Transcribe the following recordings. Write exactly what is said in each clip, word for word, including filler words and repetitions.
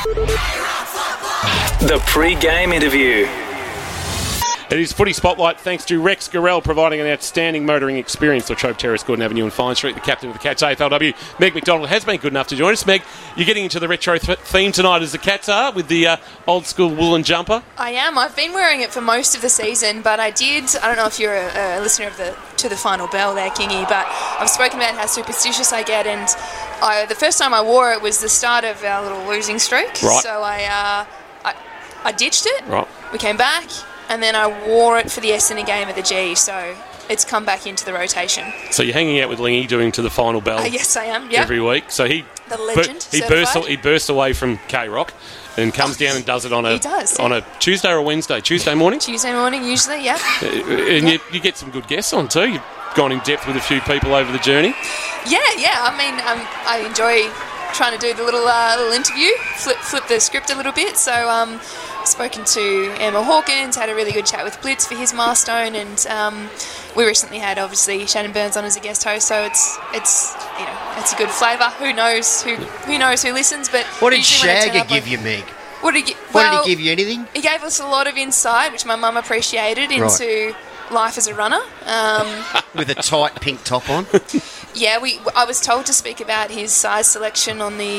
The pre-game interview. It is Footy Spotlight thanks to Rex Gorell providing an outstanding motoring experience. Latrobe Terrace, Gordon Avenue and Fine Street. The captain of the Cats A F L W, Meg McDonald, has been good enough to join us. Meg, you're getting into the retro th- theme tonight as the Cats are with the uh, old school woolen jumper. I am. I've been wearing it for most of the season, but I did, I don't know if you're a, a listener of the to the final bell there, Kingy, but I've spoken about how superstitious I get, and I, the first time I wore it was the start of our little losing streak. Right. So I, uh, I, I ditched it. Right. We came back. And then I wore it for the Essendon game at the G, so it's come back into the rotation. So you're hanging out with Lingy doing to the final bell. Uh, yes, I am. Yep. Every week. So he the legend. He bursts. He bursts away from K Rock, and comes down and does it on a He does, on yeah. a Tuesday or a Wednesday. Tuesday morning. Tuesday morning, usually. Yeah. Uh, and you, you get some good guests on too. You've gone in depth with a few people over the journey. Yeah, yeah. I mean, um, I enjoy trying to do the little uh, little interview, flip flip the script a little bit. So. Um, Spoken to Emma Hawkins, had a really good chat with Blitz for his milestone, and um, we recently had obviously Shannon Burns on as a guest host. So it's it's you know it's a good flavour. Who knows who who knows who listens? But what did usually when I turn Shagger up, give like, you, Meg? What did he, What well, did he give you? Anything? He gave us a lot of insight, which my mum appreciated, into Right. life as a runner. Um, With a tight pink top on. yeah, we. I was told to speak about his size selection on the,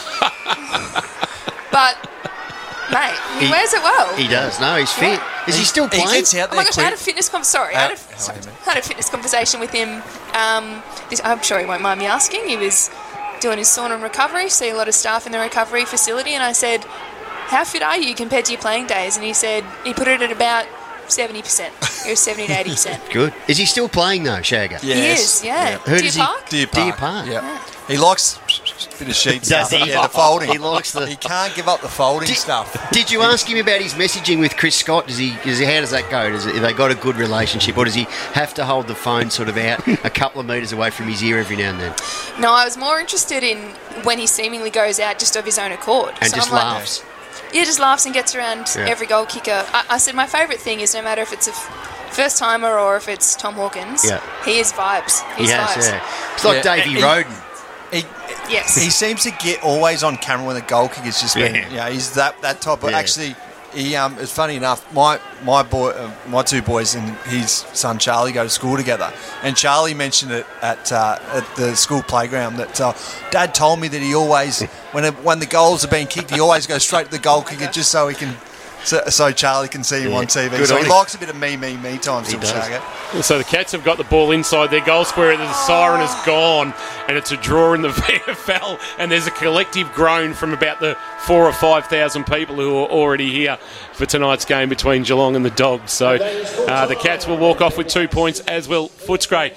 but. Mate, he, he wears it well. He does. No, he's fit. Yeah. Is he, he still playing? He gets out Oh there my gosh, I had a quick. fitness com- sorry, I had a, Oh, sorry, sorry, had a fitness conversation with him. Um, this, I'm sure he won't mind me asking. He was doing his sauna and recovery, see a lot of staff in the recovery facility, and I said, "How fit are you compared to your playing days?" And he said he put it at about seventy percent. He was seventy to eighty percent. Good. Is he still playing though, Shagger? Yes. He is, yeah. Who Deer does he- Park? Deer Park. Deer Park. Yeah. Yeah. He likes a bit of sheet Does stuff. he? Yeah, the folding. He likes the- He can't give up the folding Did- stuff. Did you ask him about his messaging with Chris Scott? Does he? Does he how does that go? Does it, have they got a good relationship, or does he have to hold the phone sort of out a couple of metres away from his ear every now and then No, I was more interested in when he seemingly goes out just of his own accord. and So just I'm like, laughs? Yeah, just laughs and gets around Yeah. every goal kicker. I, I said my favourite thing is no matter if it's a f- first timer or if it's Tom Hawkins, Yeah. he is vibes. He He's has, vibes. yeah. It's like Yeah. Davey He- Roden. He, Yes. he seems to get always on camera when the goal kicker's just been. Yeah. You know, he's that that type of. Yeah. Actually, he um. It's funny enough. My my boy, uh, my two boys and his son Charlie go to school together, and Charlie mentioned it at uh, at the school playground that uh, Dad told me that he always when it, when the goals are being kicked, he always goes straight to the goal kicker just so he can. So, so Charlie can see him Yeah. on T V. Good So on he him. likes a bit of me, me, me time still, does. Shagger. So the Cats have got the ball inside their goal square. The siren is gone, and it's a draw in the V F L. And there's a collective groan from about the four or five thousand people who are already here for tonight's game between Geelong and the Dogs. So uh, the Cats will walk off with two points, as will Footscray.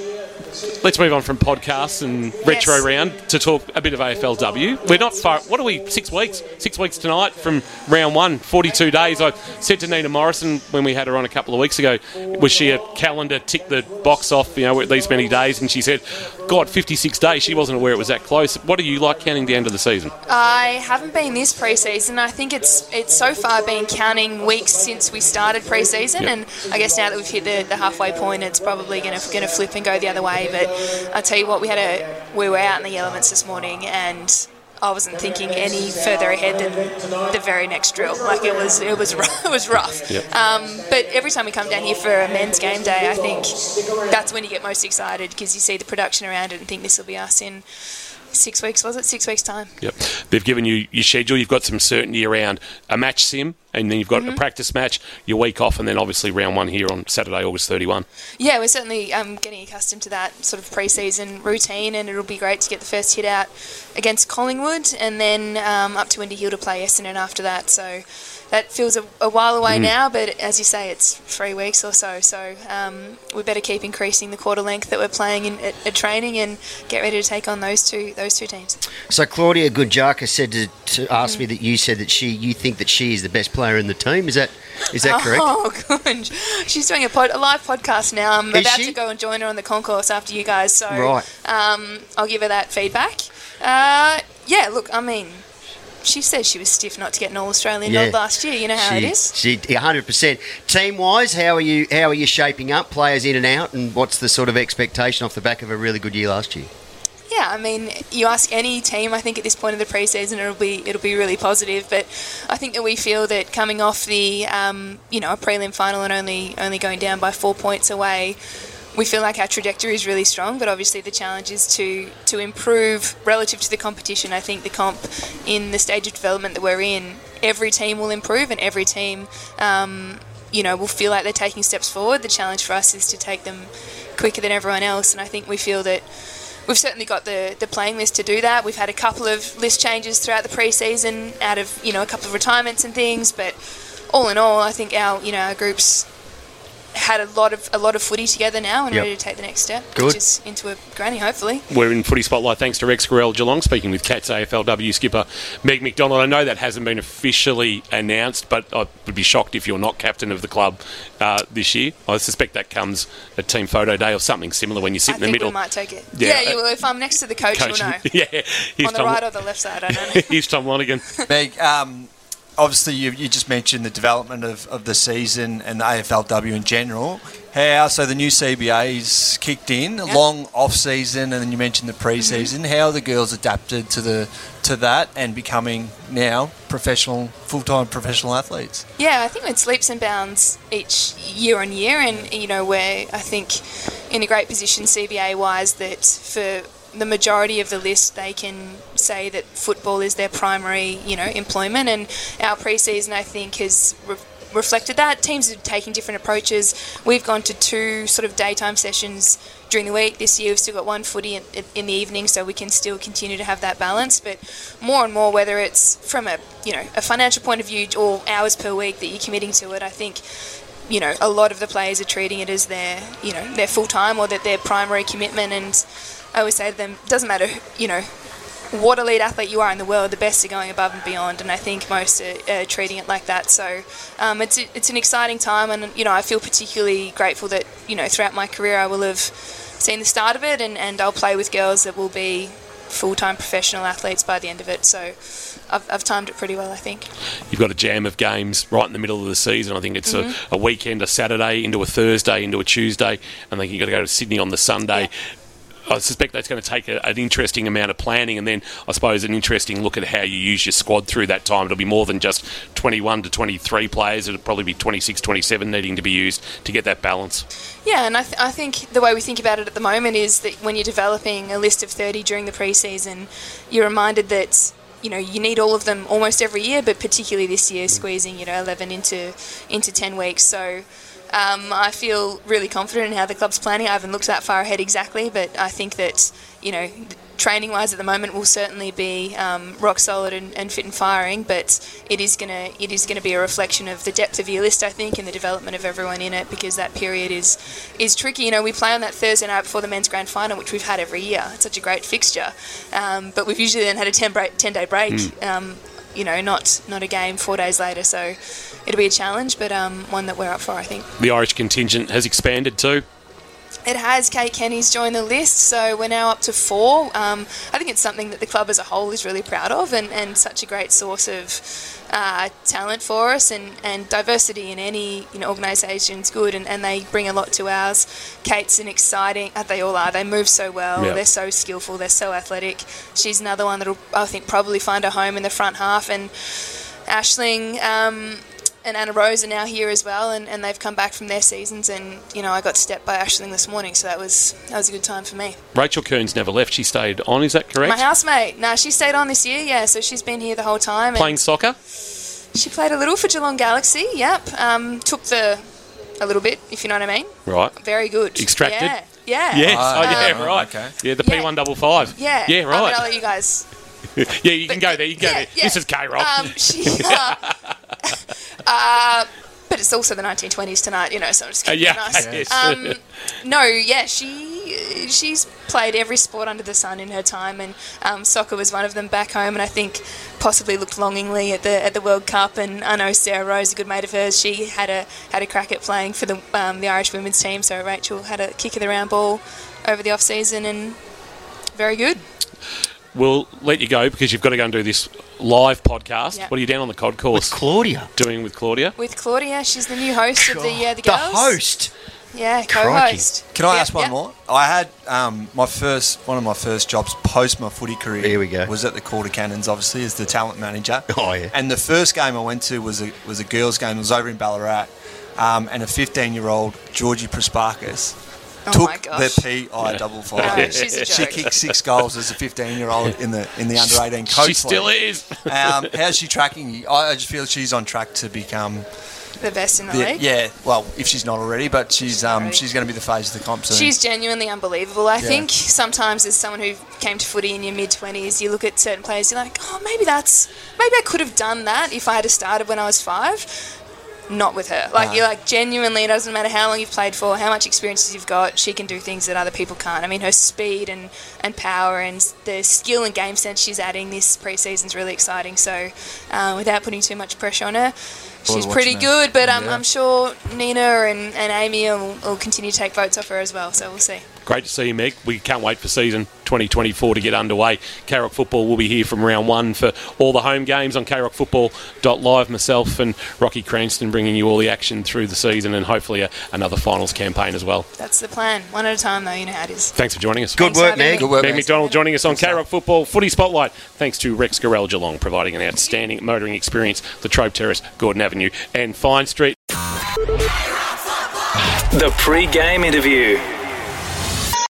Let's move on from podcasts and retro Yes. round to talk a bit of A F L W. We're not far. What are we? Six weeks. Six weeks tonight from round one. Forty-two days. I said to Nina Morrison when we had her on a couple of weeks ago, was she a calendar tick the box off? You know, these many days, and she said, "God, fifty-six days." She wasn't aware it was that close. What do you like counting down to the season? I haven't been this pre-season. I think it's it's so far been counting weeks since we started pre-season, Yep. and I guess now that we've hit the, the halfway point, it's probably going to going to flip and go the other way. But I tell you what, we had a we were out in the elements this morning, and I wasn't thinking any further ahead than the very next drill. Like it was it was rough, it was rough. Yep. Um, but every time we come down here for a men's game day, I think that's when you get most excited because you see the production around it and think this will be us in six weeks. Was it six weeks time? Yep. They've given you your schedule. You've got some certainty around a match sim, and then you've got Mm-hmm. a practice match, your week off, and then obviously round one here on Saturday, August thirty-first. Yeah, we're certainly um, getting accustomed to that sort of pre-season routine, and it'll be great to get the first hit out against Collingwood, and then um, up to Indy Hill to play Essendon after that. So that feels a, a while away Mm. now, but as you say, it's three weeks or so. So um, we better keep increasing the quarter length that we're playing in at, at training, and get ready to take on those two those two teams. So Claudia Goodjaka said to, to ask Mm. me that you said that she you think that she is the best player in the team. Is that is that correct? Oh, good. She's doing a, pod, a live podcast now. I'm Is about she? to go and join her on the concourse after you guys, so Right. um, I'll give her that feedback. Uh, yeah, look, I mean, she said she was stiff not to get an All-Australian Yeah. nod last year. You know how she, it is. She one hundred percent. Team wise, how are you? How are you shaping up? Players in and out, and what's the sort of expectation off the back of a really good year last year? Yeah, Yeah, I mean, you ask any team, I think at this point of the pre-season, it'll be it'll be really positive. But I think that we feel that coming off the, um, you know, a prelim final and only only going down by four points away, we feel like our trajectory is really strong. But obviously the challenge is to to improve relative to the competition. I think the comp in the stage of development that we're in, every team will improve and every team, um, you know, will feel like they're taking steps forward. The challenge for us is to take them quicker than everyone else, and I think we feel that we've certainly got the, the playing list to do that. We've had a couple of list changes throughout the pre-season out of, you know, a couple of retirements and things, but all in all, I think our, you know, our group's had a lot of a lot of footy together now and Yep. ready to take the next step, Good. which is into a granny, hopefully. We're in Footy Spotlight thanks to Rex Gorell Geelong, speaking with Cats A F L W skipper Meg McDonald. I know that hasn't been officially announced, but I would be shocked if you're not captain of the club uh, this year. I suspect that comes at team photo day or something similar when you sit I in the think middle. we might take it. Yeah, Yeah, you uh, will. If I'm next to the coach, Coach- you'll know. yeah, here's On the Tom, right or the left side, I don't know. here's Tom Lonigan. Meg, um, obviously you, you just mentioned the development of, of the season and the A F L W in general. How, so the new C B A's kicked in, a Yep. long off-season, and then you mentioned the pre-season. Mm-hmm. How are the girls adapted to the to that and becoming now professional, full-time professional athletes? Yeah, I think it's leaps and bounds each year on year, and you know we're I think in a great position C B A wise that for the majority of the list they can say that football is their primary, you know, employment, and our pre-season I think has re- reflected that. Teams are taking different approaches. We've gone to two sort of daytime sessions during the week. This year we've still got one footy in, in the evening, so we can still continue to have that balance. But more and more, whether it's from a you know a financial point of view or hours per week that you're committing to it, I think you know a lot of the players are treating it as their you know their full time or that their primary commitment. And I always say to them, it doesn't matter you know what elite athlete you are in the world, the best are going above and beyond, and I think most are, are treating it like that. So um, it's it's an exciting time, and you know I feel particularly grateful that you know throughout my career I will have seen the start of it, and, and I'll play with girls that will be full-time professional athletes by the end of it. So I've, I've timed it pretty well, I think. You've got a jam of games right in the middle of the season. I think it's Mm-hmm. a, a weekend, a Saturday into a Thursday into a Tuesday, and then you've got to go to Sydney on the Sunday. Yeah. I suspect that's going to take a, an interesting amount of planning, and then I suppose an interesting look at how you use your squad through that time. It'll be more than just twenty-one to twenty-three players. It'll probably be twenty-six, twenty-seven needing to be used to get that balance. Yeah, and I, th- I think the way we think about it at the moment is that when you're developing a list of thirty during the pre-season, you're reminded that you know you need all of them almost every year, but particularly this year, squeezing you know eleven into into ten weeks. So um, I feel really confident in how the club's planning. I haven't looked that far ahead exactly, but I think that you know training wise at the moment will certainly be um, rock solid and, and fit and firing, but it is gonna it is gonna be a reflection of the depth of your list, I think, and the development of everyone in it, because that period is is tricky. You know, we play on that Thursday night before the men's grand final, which we've had every year. It's such a great fixture, um, but we've usually then had a ten break, ten day break. Mm. Um, you know, not not a game four days later, so it'll be a challenge, but um, one that we're up for, I think. The Irish contingent has expanded too. It has. Kate Kenny's joined the list, so we're now up to four. Um, I think it's something that the club as a whole is really proud of, and, and such a great source of uh, talent for us, and, and diversity in any you know organisation is good, and, and they bring a lot to ours. Kate's an exciting, uh, they all are, they move so well, yep. They're so skillful, they're so athletic. She's another one that'll, I think, probably find a home in the front half, and Aisling um, and Anna Rose are now here as well, and, and they've come back from their seasons, and you know I got stepped by Aisling this morning, so that was that was a good time for me. Rachel Kearns never left. She stayed on, is that correct? My housemate. No, she stayed on this year, yeah, so she's been here the whole time. Playing soccer? She played a little for Geelong Galaxy, yep. Um, took the, a little bit, if you know what I mean. Right. Very good. Extracted? Yeah, yeah. Yes, Oh, oh, yeah, um, right. okay. Yeah, the Yeah. P one five five. Yeah. Yeah, I mean, right. I'll let you guys... yeah, you can But- go there, you can go yeah, there. yeah. This is K-Rock. Um, she, uh, uh, but it's also the nineteen twenties tonight, you know, so I'm just Uh, keeping yeah, it nice. yes. Um, no, yeah, she she's played every sport under the sun in her time, and um, soccer was one of them back home, and I think possibly looked longingly at the at the World Cup. And I know Sarah Rose, a good mate of hers, she had a had a crack at playing for the um, the Irish women's team. So Rachel had a kick of the round ball over the off season, and very good. We'll let you go because you've got to go and do this live podcast. Yep. What are you down on the Cod course Claudia. doing with Claudia? With Claudia, she's the new host of the uh, the The girls. host. Yeah, co-host. Can I Yep, ask one yep. more? I had um, my first one of my first jobs post my footy career. Here we go. Was at the Calder Cannons, obviously, as the talent manager. Oh, yeah. And the first game I went to was a was a girls' game. It was over in Ballarat, um, and a fifteen-year-old Georgie Prasparkas Oh my took gosh. the P I double five. No, she's a She joke. kicked six goals as a fifteen-year-old in the in the under eighteen coach. She still league. is. Um, how's she tracking you? I I just feel she's on track to become. The best in the The, league. yeah, well, if she's not already, but she's not um already. she's going to be the phase of the comp soon. She's genuinely unbelievable, I Yeah. think. Sometimes as someone who came to footy in your mid-twenties, you look at certain players, you're like, oh, maybe that's... Maybe I could have done that if I had started when I was five. Not with her. Like, No. you're like, genuinely, it doesn't matter how long you've played for, how much experience you've got, she can do things that other people can't. I mean, her speed and, and power and the skill and game sense she's adding this pre-season's really exciting. So, uh, without putting too much pressure on her, she's watching pretty her. good, but um, Yeah. I'm sure Nina and, and Amy will, will continue to take votes off her as well, so we'll see. Great to see you, Meg. We can't wait for season twenty twenty-four to get underway. K-Rock Football will be here from round one for all the home games on k rock football dot live. Myself and Rocky Cranston bringing you all the action through the season and hopefully a, another finals campaign as well. That's the plan. One at a time, though. You know how it is. Thanks for joining us. Good Thanks for work, having Meg. me. Good work, Meg mate. McDonald joining us on K-Rock Football Footy Spotlight. Thanks to Rex Garrell Geelong, providing an outstanding motoring experience. Latrobe Terrace, Gordon Avenue and Fine Street. The pre-game interview.